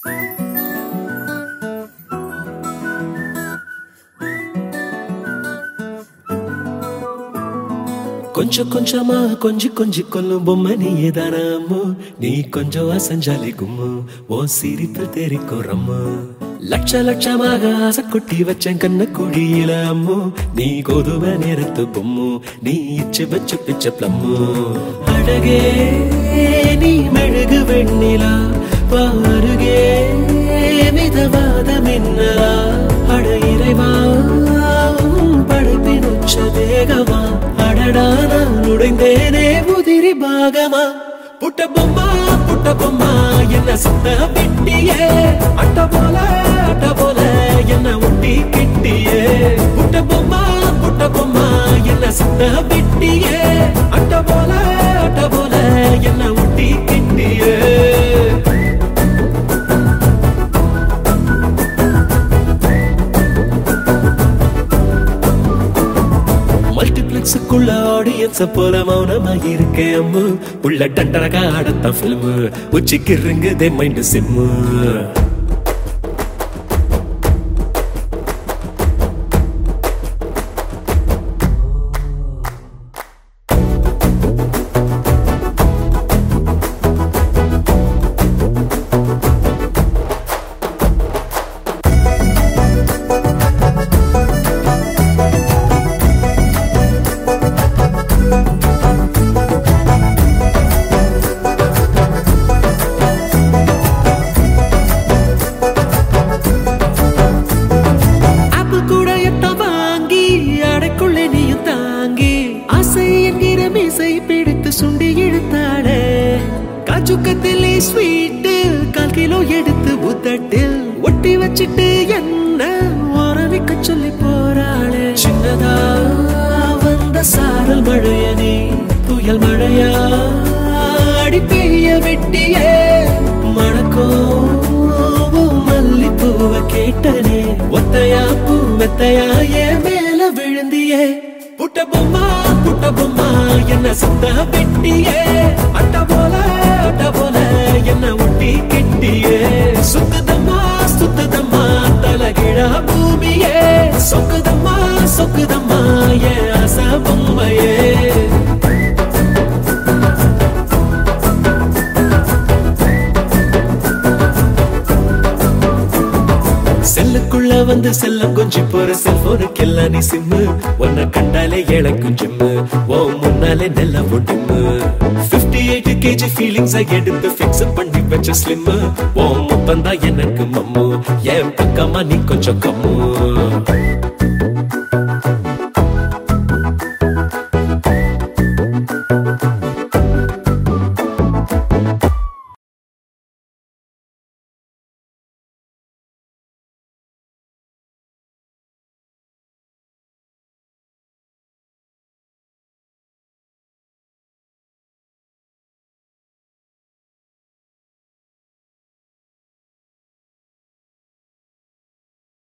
கொஞ்சம் கொஞ்சமா கொஞ்சி கொஞ்சி கொல்லும் பொம்மை நீயே தானம்மோ நீ கொஞ்சம் அசஞ்சாலே கும்மு ஓ சிரிப்பு தெரிக்கும் ரம்மு லட்ச லட்சமாக ஆசை கொட்டி வச்சேன் கண்ண குழியில அம்மோ நீ கோதுமை நேரத்து பொம்மு நீ இச்சு வச்சு பிச்ச பிளம்மு அழகே நீ மெழுகு வெண்ணிலா பாருகே மிதவாத மின்னலா அட இறைவா படைப்பின் உச்ச வேகமா அடடா நான் உடைந்தேனே உதிரி பாகமா புட்ட பொம்மா என்ன சுத்த விட்டியே அட்ட போல என்ன ஒட்டி கிட்டியே புட்ட பொம்மா என்ன சுத்த விட்டியே அட்ட போல என்ன ஒட்டி கிட்டியே மல்டிப்ளெக்ஸுக்குள்ள ஆடியன்ஸ போல மௌனமா இருக்கேன் அம்மு உள்ள டண்டரகா ஆடத்தான் பிலிமு உச்சிக்கு இருங்குதே மைண்டு சிம்மு சுண்டி இழுத்தாளே காச்சுக்கத்திலே ஸ்வீட் 1/4 கிலோ எடுத்து உதட்டில் ஒட்டி வச்சிட்டு என்ன ஓரவிக்க சொல்லி போறாளே சின்னதா வந்த சாரல் மழையனே புயல் மழையா அடி பெய்ய வெட்டியே மணக்கோ மல்லிப்பூவ கேட்டனே ஒத்தையா பூ மெத்தையா என் மேல விழுந்தியே புட்ட பொம்மா என்ன சுத்த வெட்டியே அட்ட போல என்ன ஒட்டி கெட்டியே சுத்துதம்மா தலகிழா பூமியே சொக்குதம்மா என் ஆசை பொம்மையே செல்லுக்குள்ள வந்து செல்லம் கொஞ்சி போற செல்போனுக்கு எல்லாம் நீ சிம்மு உன்னை கண்டாலே ஏழைக்கும் ஜிம்மு ஓ முன்னாலே நெல்ல ஒட்டுமு 58 kg ஃபீலிங்ஸ் எடுத்து ஃபிக்ஸ் பண்ணி வச்ச ஸ்லிம்மு ஓ முப்பந்தா எனக்கு மம்மு என் பக்கமா நீ கொஞ்சம் கம்மு